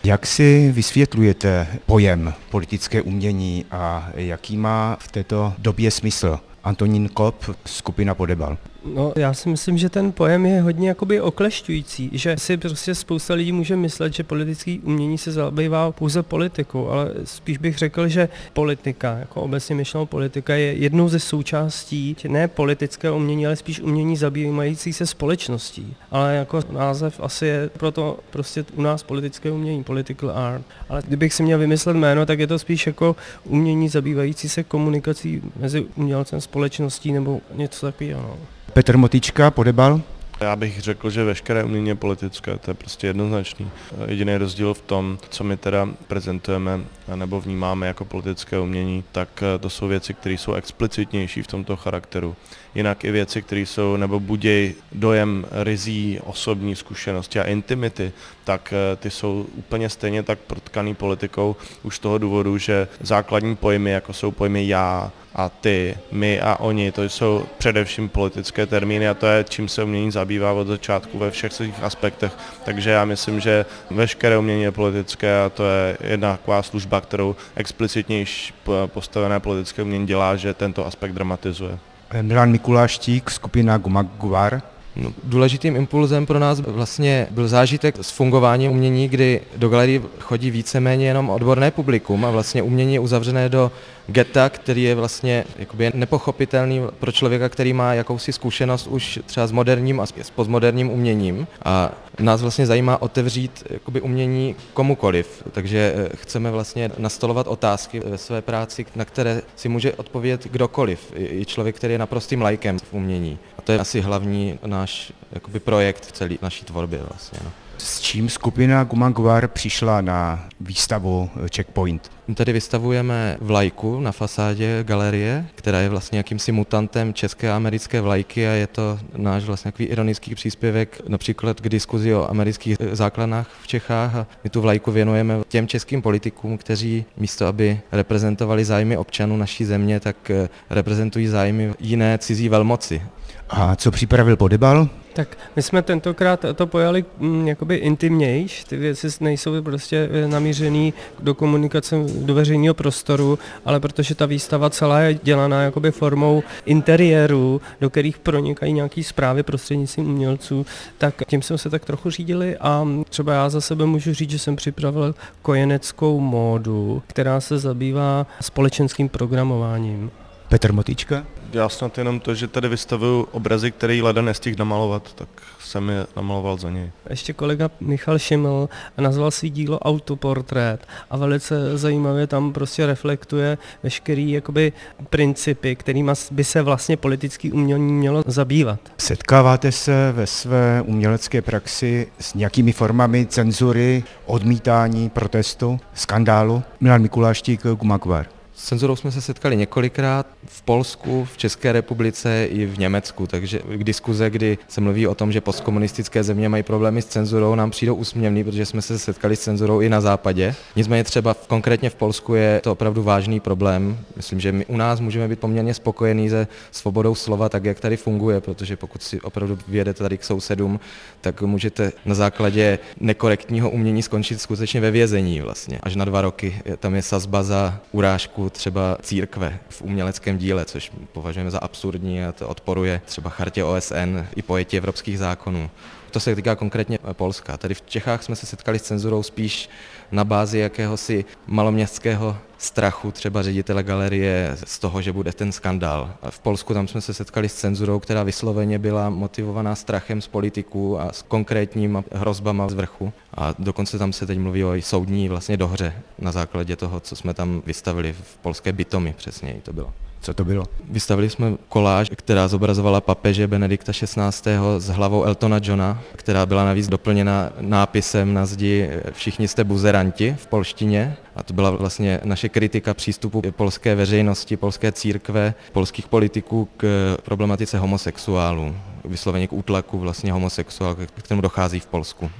Jak si vysvětlujete pojem politické umění a jaký má v této době smysl? Antonín Kop, skupina Podebal. No, já si myslím, že ten pojem je hodně jakoby oklešťující, že si prostě spousta lidí může myslet, že politické umění se zabývá pouze politikou, ale spíš bych řekl, že politika, jako obecně myšlenou politika, je jednou ze součástí ne politického umění, ale spíš umění zabývající se společností. Ale jako název asi je proto prostě u nás politické umění, political art. Ale kdybych si měl vymyslet jméno, tak je to spíš jako umění zabývající se komunikací mezi umělcem, společností nebo něco takového. No. Petr Motička, Podebal. Já bych řekl, že veškeré umění je politické, to je prostě jednoznačný. Jediný rozdíl v tom, co my teda prezentujeme nebo vnímáme jako politické umění, tak to jsou věci, které jsou explicitnější v tomto charakteru. Jinak i věci, které jsou nebo buděj dojem rizí osobní zkušenosti a intimity, tak ty jsou úplně stejně tak protkaný politikou už z toho důvodu, že základní pojmy, jako jsou pojmy já a ty, my a oni, to jsou především politické termíny a to je, čím se umění zabývá od začátku ve všech svých aspektech. Takže já myslím, že veškeré umění je politické a to je jedna taková služba, kterou explicitnější postavené politické umění dělá, že tento aspekt dramatizuje. Milan Mikuláštík, skupina Gumaguar. No, důležitým impulzem pro nás vlastně byl zážitek z fungování umění, kdy do galerie chodí víceméně jenom odborné publikum a vlastně umění je uzavřené do geta, který je vlastně jakoby nepochopitelný pro člověka, který má jakousi zkušenost už třeba s moderním a s postmoderním uměním. A nás vlastně zajímá otevřít jakoby umění komukoliv, takže chceme vlastně nastolovat otázky ve své práci, na které si může odpovědět kdokoliv, i člověk, který je naprostým laikem v umění. A to je asi hlavní náš jakoby projekt v celé naší tvorbě vlastně. No. S čím skupina Gumaguar přišla na výstavu Checkpoint? My tady vystavujeme vlajku na fasádě galerie, která je vlastně jakýmsi mutantem české a americké vlajky a je to náš vlastně takový ironický příspěvek například k diskuzi o amerických základnách v Čechách a my tu vlajku věnujeme těm českým politikům, kteří místo, aby reprezentovali zájmy občanů naší země, tak reprezentují zájmy jiné cizí velmoci. A co připravil Podebal? Tak my jsme tentokrát to pojali jakoby intimnějš, ty věci nejsou prostě namířený do komunikace do veřejného prostoru, ale protože ta výstava celá je dělaná jakoby formou interiéru, do kterých pronikají nějaký zprávy prostřednictvím umělců, tak tím jsme se tak trochu řídili a třeba já za sebe můžu říct, že jsem připravil kojeneckou módu, která se zabývá společenským programováním. Petr Motička? Já snad jenom to, že tady vystavuju obrazy, který leda nestihl namalovat, tak jsem je namaloval za něj. Ještě kolega Michal Šiml nazval svý dílo Autoportrét a velice zajímavě tam prostě reflektuje veškerý jakoby principy, kterými by se vlastně politický umění mělo zabývat. Setkáváte se ve své umělecké praxi s nějakými formami cenzury, odmítání, protestu, skandálu? Milan Mikuláštík, Gumaguar. S cenzurou jsme se setkali několikrát v Polsku, v České republice i v Německu, takže k diskuze, kdy se mluví o tom, že postkomunistické země mají problémy s cenzurou, nám přijdou úsměvný, protože jsme se setkali s cenzurou i na západě. Nicméně třeba konkrétně v Polsku je to opravdu vážný problém. Myslím, že my u nás můžeme být poměrně spokojení se svobodou slova, tak jak tady funguje, protože pokud si opravdu vyjedete tady k sousedům, tak můžete na základě nekorektního umění skončit skutečně ve vězení vlastně. Až na 2 roky tam je sazba za urážku třeba církve v uměleckém díle, což považujeme za absurdní a to odporuje třeba chartě OSN i pojetí evropských zákonů. To se týká konkrétně Polska. Tady v Čechách jsme se setkali s cenzurou spíš na bázi jakéhosi maloměstského strachu třeba ředitele galerie z toho, že bude ten skandál. A v Polsku tam jsme se setkali s cenzurou, která vysloveně byla motivovaná strachem z politiků a s konkrétníma hrozbama z vrchu. A dokonce tam se teď mluví o soudní vlastně dohře na základě toho, co jsme tam vystavili v polské Bytomi, přesněji to bylo. Co to bylo? Vystavili jsme koláž, která zobrazovala papeže Benedikta XVI. S hlavou Eltona Johna, která byla navíc doplněna nápisem na zdi Všichni jste buzeranti v polštině. A to byla vlastně naše kritika přístupu polské veřejnosti, polské církve, polských politiků k problematice homosexuálů. Vysloveně k útlaku vlastně homosexuálů, k kterému dochází v Polsku.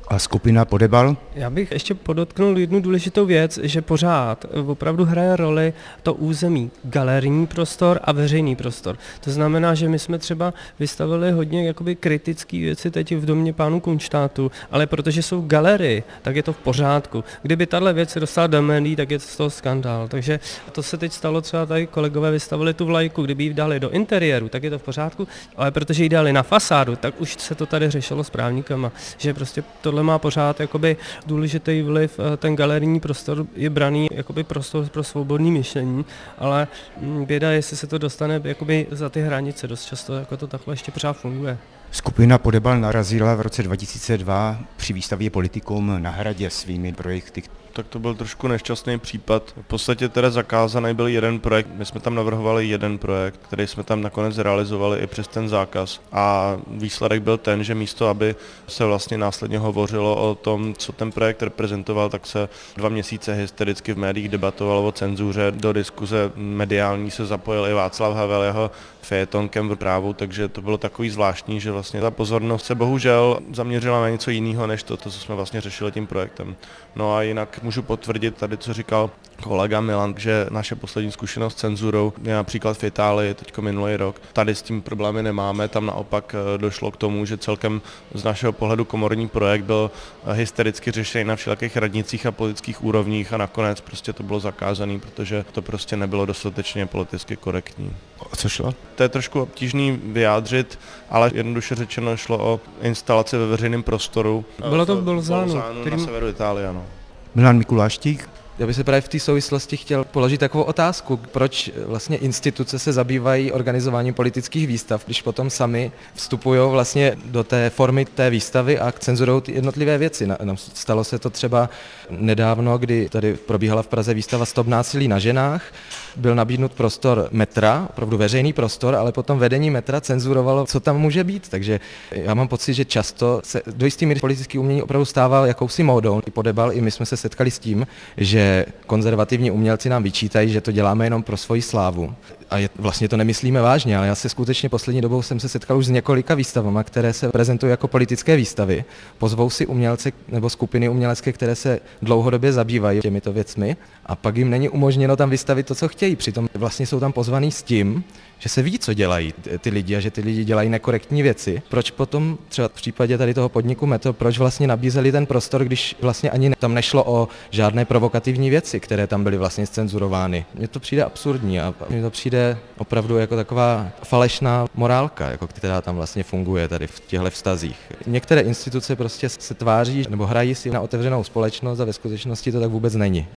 A skupina Podebal? Já bych ještě podotknul jednu důležitou věc, že pořád opravdu hraje roli to území, galerijní prostor a veřejný prostor. To znamená, že my jsme třeba vystavili hodně jakoby kritické věci teď v domě pánů Kunštátu, ale protože jsou galerie, tak je to v pořádku. Kdyby tahle věc dostala do médií, tak je to z toho skandál. Takže to se teď stalo, třeba tady kolegové vystavili tu vlajku, kdyby ji dali do interiéru, tak je to v pořádku, ale protože ji dali na fasádu, tak už se to tady řešilo s právníkama, že prostě tohle má pořád jakoby důležitý vliv, ten galerijní prostor je braný jakoby prostor pro svobodné myšlení, ale běda, jestli se to dostane jakoby za ty hranice, dost často jako to takhle ještě pořád funguje. Skupina Podebal narazila v roce 2002 při výstavě Politikum na Hradě svými projekty. Tak to byl trošku nešťastný případ. V podstatě teda zakázaný byl jeden projekt. My jsme tam navrhovali jeden projekt, který jsme tam nakonec realizovali i přes ten zákaz. A výsledek byl ten, že místo, aby se vlastně následně hovořilo o tom, co ten projekt reprezentoval, tak se 2 měsíce hystericky v médiích debatovalo o cenzuře. Do diskuze mediální se zapojil i Václav Havel, jeho fejetonkem v Právu, takže to bylo takový zvláštní, že vlastně ta pozornost se bohužel zaměřila na něco jiného, než to, co jsme vlastně řešili tím projektem. No a jinak můžu potvrdit tady, co říkal kolega Milan, že naše poslední zkušenost s cenzurou je například v Itálii teďko minulý rok. Tady s tím problémy nemáme, tam naopak došlo k tomu, že celkem z našeho pohledu komorní projekt byl hystericky řešený na všelijakých radnicích a politických úrovních a nakonec prostě to bylo zakázané, protože to prostě nebylo dostatečně politicky korektní. O co šlo? To je trošku obtížný vyjádřit, ale jednoduše řečeno šlo o instalaci ve veřejném prostoru. Bylo to v Bolzánu, na severu Itálie, ano. Milan Mikuláštík? Já bych se právě v té souvislosti chtěl položit takovou otázku, proč vlastně instituce se zabývají organizováním politických výstav, když potom sami vstupují vlastně do té formy té výstavy a cenzurou ty jednotlivé věci. Stalo se to třeba nedávno, kdy tady probíhala v Praze výstava Stop násilí na ženách, byl nabídnut prostor metra, opravdu veřejný prostor, ale potom vedení metra cenzurovalo, co tam může být. Takže já mám pocit, že často se do jistý míry politické umění opravdu stává jakousi módou. I Podebal, i my jsme se setkali s tím, že konzervativní umělci nám vyčítají, že to děláme jenom pro svoji slávu. A vlastně to nemyslíme vážně, ale já se skutečně poslední dobou jsem se setkal už s několika výstavami, které se prezentují jako politické výstavy. Pozvou si umělce nebo skupiny umělecké, které se dlouhodobě zabývají těmito věcmi a pak jim není umožněno tam vystavit to, co chtějí. Přitom vlastně jsou tam pozvaný s tím, že se ví, co dělají ty lidi a že ty lidi dělají nekorektní věci. Proč potom třeba v případě tady toho podniku Metro, proč vlastně nabízeli ten prostor, když vlastně ani tam nešlo o žádné provokativní věci, které tam byly vlastně scenzurovány. Mně to přijde absurdní a mně to přijde opravdu jako taková falešná morálka, jako která tam vlastně funguje tady v těchto vztazích. Některé instituce prostě se tváří nebo hrají si na otevřenou společnost a ve skutečnosti to tak vůbec není.